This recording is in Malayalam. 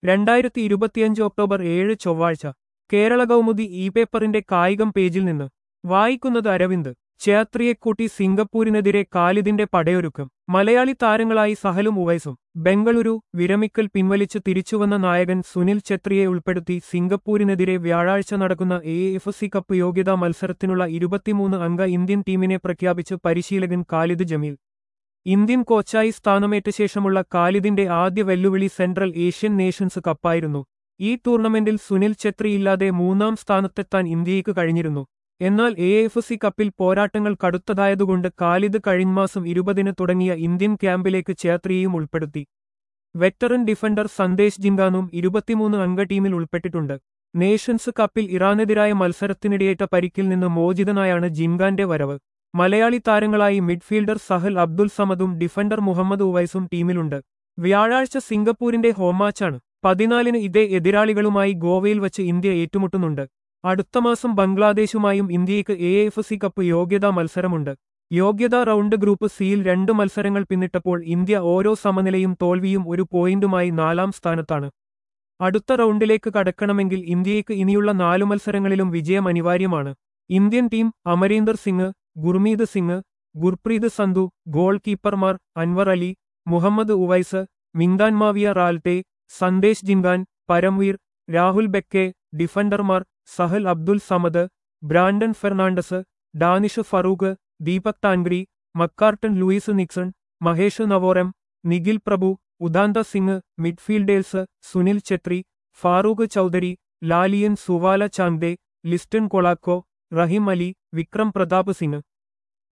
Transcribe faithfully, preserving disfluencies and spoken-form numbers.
രണ്ടായിരത്തി ഇരുപത്തിയഞ്ച് ഒക്ടോബർ ഏഴ് ചൊവ്വാഴ്ച കേരള കൗമുദി ഇ പേപ്പറിന്റെ കായികം പേജിൽ നിന്ന് വായിക്കുന്നത് അരവിന്ദ്. ഛേത്രിയെക്കൂട്ടി സിംഗപ്പൂരിനെതിരെ ഖാലിദിന്റെ പടയൊരുക്കം. മലയാളി താരങ്ങളായി സഹലും ഉവൈസും. ബെംഗളൂരു വിരമിക്കൽ പിൻവലിച്ച് തിരിച്ചുവന്ന നായകൻ സുനിൽ ഛേത്രിയെ ഉൾപ്പെടുത്തി സിംഗപ്പൂരിനെതിരെ വ്യാഴാഴ്ച നടക്കുന്ന എ എഫ് സി കപ്പ് യോഗ്യതാ മത്സരത്തിനുള്ള ഇരുപത്തിമൂന്ന് അംഗ ഇന്ത്യൻ ടീമിനെ പ്രഖ്യാപിച്ച് പരിശീലകൻ ഖാലിദ് ജമീൽ. ഇന്ത്യൻ കോച്ചായി സ്ഥാനമേറ്റ ശേഷമുള്ള ഖാലിദിന്റെ ആദ്യ വെല്ലുവിളി സെൻട്രൽ ഏഷ്യൻ നേഷൻസ് കപ്പായിരുന്നു. ഈ ടൂർണമെന്റിൽ സുനിൽ ഛേത്രി ഇല്ലാതെ മൂന്നാം സ്ഥാനത്തെത്താൻ ഇന്ത്യയ്ക്ക് കഴിഞ്ഞിരുന്നു. എന്നാൽ എ എഫ് സി കപ്പിൽ പോരാട്ടങ്ങൾ കടുത്തതായതുകൊണ്ട് ഖാലിദ് കഴിഞ്ഞമാസം ഇരുപതിന് തുടങ്ങിയ ഇന്ത്യൻ ക്യാമ്പിലേക്ക് ഛേത്രിയെയും ഉൾപ്പെടുത്തി. വെറ്ററൻ ഡിഫൻഡർ സന്ദേശ് ജിൻഗാനും ഇരുപത്തിമൂന്ന് അംഗ ടീമിൽ ഉൾപ്പെട്ടിട്ടുണ്ട്. നേഷൻസ് കപ്പിൽ ഇറാനെതിരായ മത്സരത്തിനിടെയേറ്റ പരിക്കിൽ നിന്ന് മോചിതനായാണ് ജിൻഗാന്റെ വരവ്. മലയാളി താരങ്ങളായി മിഡ്ഫീൽഡർ സഹൽ അബ്ദുൽ സമദും ഡിഫൻഡർ മുഹമ്മദ് ഉവൈസും ടീമിലുണ്ട്. വ്യാഴാഴ്ച സിംഗപ്പൂരിന്റെ ഹോം മാച്ചാണ്. പതിനാലിന് ഇതേ എതിരാളികളുമായി ഗോവയിൽ വച്ച് ഇന്ത്യ ഏറ്റുമുട്ടുന്നുണ്ട്. അടുത്ത മാസം ബംഗ്ലാദേശുമായും ഇന്ത്യയ്ക്ക് എ എഫ് സി കപ്പ് യോഗ്യതാ മത്സരമുണ്ട്. യോഗ്യതാ റൗണ്ട് ഗ്രൂപ്പ് സിയിൽ രണ്ട് മത്സരങ്ങൾ പിന്നിട്ടപ്പോൾ ഇന്ത്യ ഓരോ സമനിലയും തോൽവിയും ഒരു പോയിന്റുമായി നാലാം സ്ഥാനത്താണ്. അടുത്ത റൗണ്ടിലേക്ക് കടക്കണമെങ്കിൽ ഇന്ത്യയ്ക്ക് ഇനിയുള്ള നാലു മത്സരങ്ങളിലും വിജയം അനിവാര്യമാണ്. Indian team Amarinder Singh, Gurmeet Singh, Gurpreet Sandhu, goal കീപ്പർമാർ അൻവർ അലി, മുഹമ്മദ് ഉവൈസ്, മിങ്താൻ മാവിയ റാൽട്ടെ, സന്ദേശ് ജിൻഗാൻ, പരംവീർ, രാഹുൽ ബെക്കെ. ഡിഫൻഡർമാർ സഹൽ അബ്ദുൽ സമദ്, ബ്രാൻഡൻ ഫെർണാണ്ടസ്, ഡാനിഷ് ഫറൂഖ്, ദീപക് താൻഗ്രി, മക്കാർട്ടൺ ലൂയിസ് നിക്സൺ, മഹേഷ് നവോറം, നിഖിൽ പ്രഭു, ഉദാന്ത സിംഗ്. Midfielders Sunil Chhetri, Farukh Choudhary, Lallianzuala Chhangte, Liston Colaco, Rahim Ali, Vikram Pratap Singh.